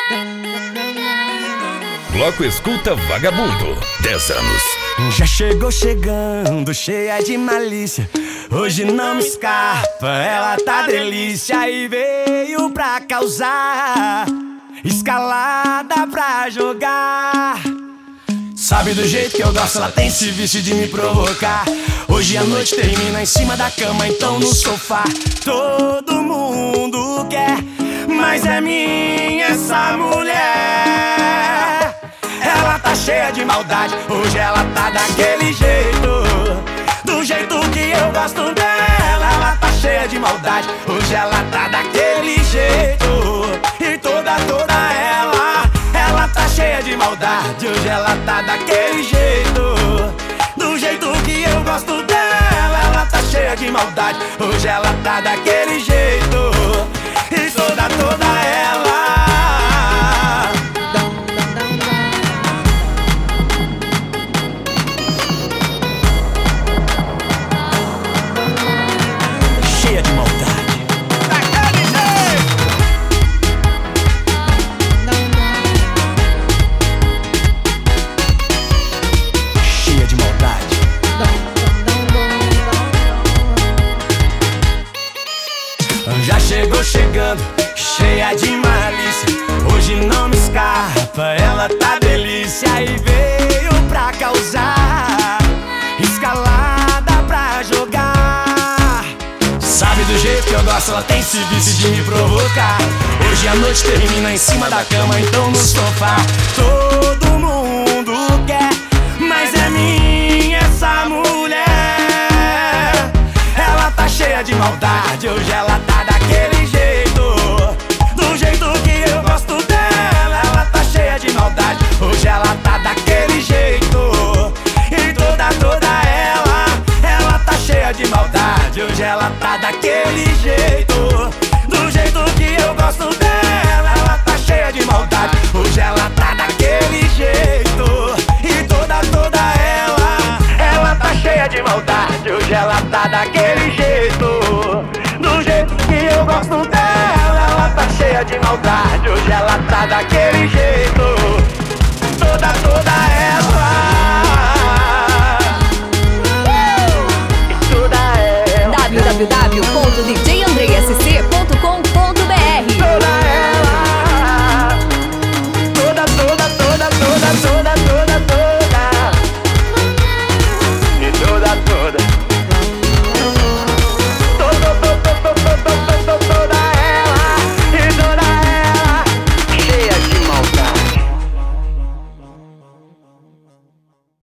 Bloco Escuta Vagabundo, 10 anos. Já chegou chegando, cheia de malícia. Hoje não me escapa, ela tá delícia. E veio pra causar, escalada pra jogar. Sabe do jeito que eu gosto, ela tem esse vício de me provocar. Hoje a noite termina em cima da cama, então no sofá. Todo mundo quer, mas é minha essa mulher. Ela tá cheia de maldade, hoje ela tá daquele jeito, do jeito que eu gosto dela. Ela tá cheia de maldade, hoje ela tá daquele jeito. E toda ela tá cheia de maldade, hoje ela tá daquele jeito, do jeito que eu gosto dela. Ela tá cheia de maldade, hoje ela tá daquele jeito. E toda ela cheia de maldade, daquele jeito. Cheia de maldade. Já chegou chegando, cheia de malícia. Hoje não me escapa, ela tá delícia. E veio pra causar, escalada pra jogar. Sabe do jeito que eu gosto, ela tem esse vício de me provocar. Hoje a noite termina em cima da cama, então no sofá. Todo mundo quer, mas é minha essa mulher. Ela tá cheia de maldade, hoje ela tá daquele jeito, do jeito que eu gosto dela. Ela tá cheia de maldade, hoje ela tá daquele jeito. E toda ela tá cheia de maldade, hoje ela tá daquele jeito, do jeito que eu gosto dela. Ela tá cheia de maldade, hoje ela tá daquele jeito. E toda ela tá cheia de maldade, hoje ela tá daquele jeito, do jeito que eu gosto dela. Ela tá cheia de maldade, hoje ela tá daquele